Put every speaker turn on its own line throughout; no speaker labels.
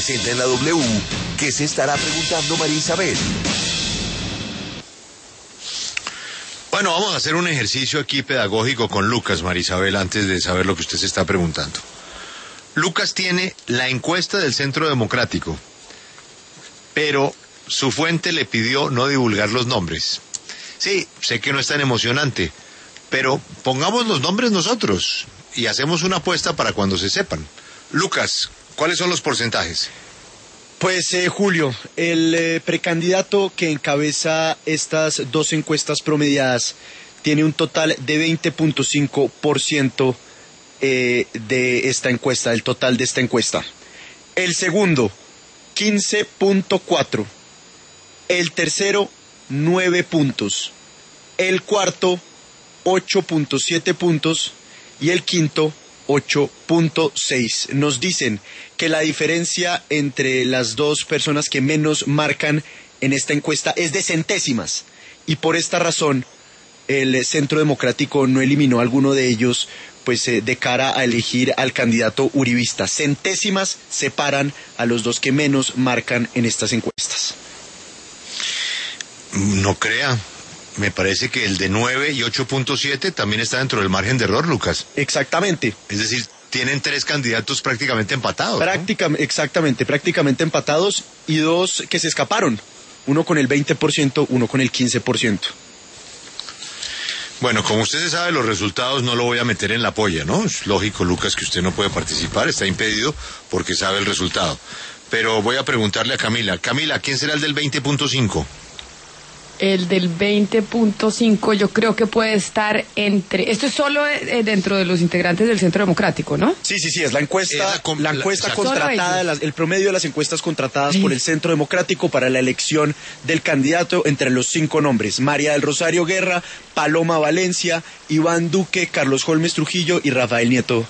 presenta en la W. ¿Qué se estará preguntando María Isabel?
Bueno, vamos a hacer un ejercicio aquí pedagógico con Lucas, María Isabel, antes de saber lo que usted se está preguntando. Lucas tiene la encuesta del Centro Democrático, pero su fuente le pidió no divulgar los nombres. Sí, sé que no es tan emocionante, pero pongamos los nombres nosotros y hacemos una apuesta para cuando se sepan. Lucas, ¿cuáles son los porcentajes?
Pues Julio, el precandidato que encabeza estas dos encuestas promediadas tiene un total de 20.5% de esta encuesta, del total de esta encuesta. El segundo, 15.4%. El tercero, 9 puntos. El cuarto, 8.7 puntos. Y el quinto, 8.6. Nos dicen que la diferencia entre las dos personas que menos marcan en esta encuesta es de centésimas, y por esta razón el Centro Democrático no eliminó a alguno de ellos, pues de cara a elegir al candidato uribista. Centésimas separan a los dos que menos marcan en estas encuestas.
No crea. Me parece que el de 9 y 8.7 también está dentro del margen de error, Lucas.
Exactamente.
Es decir, tienen tres candidatos prácticamente empatados, ¿no?
Exactamente, prácticamente empatados, y dos que se escaparon. Uno con el 20%, uno con el 15%.
Bueno, como usted se sabe los resultados, no lo voy a meter en la polla, ¿no? Es lógico, Lucas, que usted no puede participar, está impedido porque sabe el resultado. Pero voy a preguntarle a Camila. Camila, ¿quién será el del 20.5?
El del 20.5 yo creo que puede estar entre... Esto es solo dentro de los integrantes del Centro Democrático, ¿no?
Sí, es la encuesta, la encuesta contratada, el promedio de las encuestas contratadas por el Centro Democrático para la elección del candidato entre los 5 nombres: María del Rosario Guerra, Paloma Valencia, Iván Duque, Carlos Holmes Trujillo y Rafael Nieto.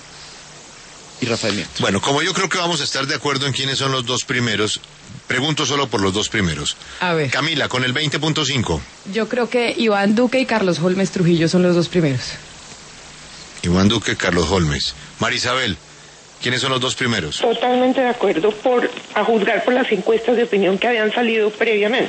Bueno, como yo creo que vamos a estar de acuerdo en quiénes son los dos primeros, pregunto solo por los dos primeros.
A ver.
Camila, con el 20.5.
Yo creo que Iván Duque y Carlos Holmes Trujillo son los dos primeros.
Iván Duque, Carlos Holmes. María Isabel, ¿quiénes son los dos primeros?
Totalmente de acuerdo, a juzgar por las encuestas de opinión que habían salido previamente.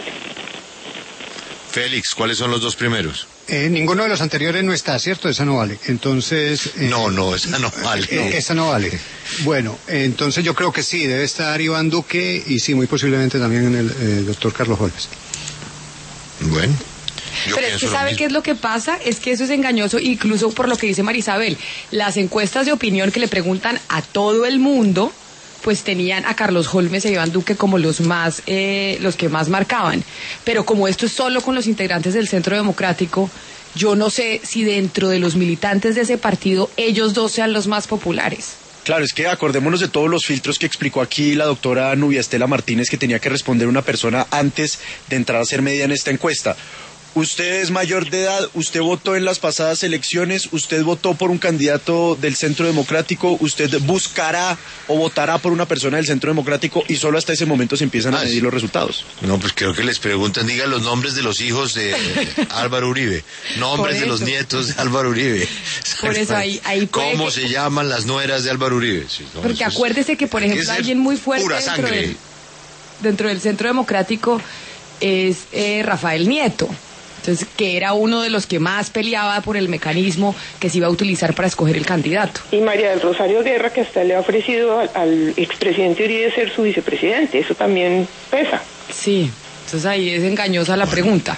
Félix, ¿cuáles son los dos primeros?
Ninguno de los anteriores no está, ¿cierto? Esa no vale. Entonces...
No, esa no vale. No.
Esa no vale. Bueno, entonces yo creo que sí, debe estar Iván Duque y sí, muy posiblemente también el doctor Carlos Holmes.
Bueno.
Pero es que ¿sabe qué es lo que pasa? Es que eso es engañoso, incluso por lo que dice María Isabel. Las encuestas de opinión que le preguntan a todo el mundo, pues tenían a Carlos Holmes y a Iván Duque como los que más marcaban. Pero como esto es solo con los integrantes del Centro Democrático, yo no sé si dentro de los militantes de ese partido ellos dos sean los más populares.
Claro, es que acordémonos de todos los filtros que explicó aquí la doctora Nubia Estela Martínez que tenía que responder una persona antes de entrar a ser medida en esta encuesta. Usted es mayor de edad, usted votó en las pasadas elecciones, usted votó por un candidato del Centro Democrático, usted buscará o votará por una persona del Centro Democrático, y solo hasta ese momento se empiezan a medir los resultados.
No, pues creo que les preguntan, digan los nombres de los hijos de Álvaro Uribe, nombres de los nietos de Álvaro Uribe.
Por eso ahí
¿Cómo se llaman las nueras de Álvaro Uribe? Sí, no,
porque acuérdese que, por ejemplo, alguien muy fuerte dentro del Centro Democrático es Rafael Nieto. Entonces, que era uno de los que más peleaba por el mecanismo que se iba a utilizar para escoger el candidato.
Y María del Rosario Guerra, que hasta le ha ofrecido al expresidente Uribe ser su vicepresidente, eso también pesa.
Sí, entonces ahí es engañosa la pregunta.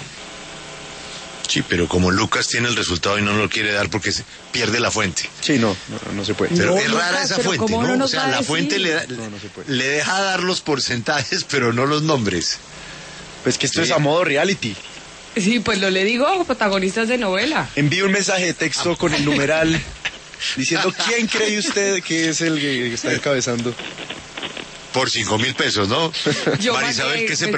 Sí, pero como Lucas tiene el resultado y no lo quiere dar porque se pierde la fuente.
Sí, no se puede.
Pero
No,
es rara
Lucas,
esa fuente, ¿no?
¿no?
O sea, la fuente le deja dar los porcentajes, pero no los nombres.
Pues que esto es a modo reality.
Sí, pues le digo, protagonistas de novela.
Envíe un mensaje de texto con el numeral diciendo quién cree usted que es el que está encabezando.
Por 5,000 pesos, ¿no?
Yo
María Isabel, ¿qué se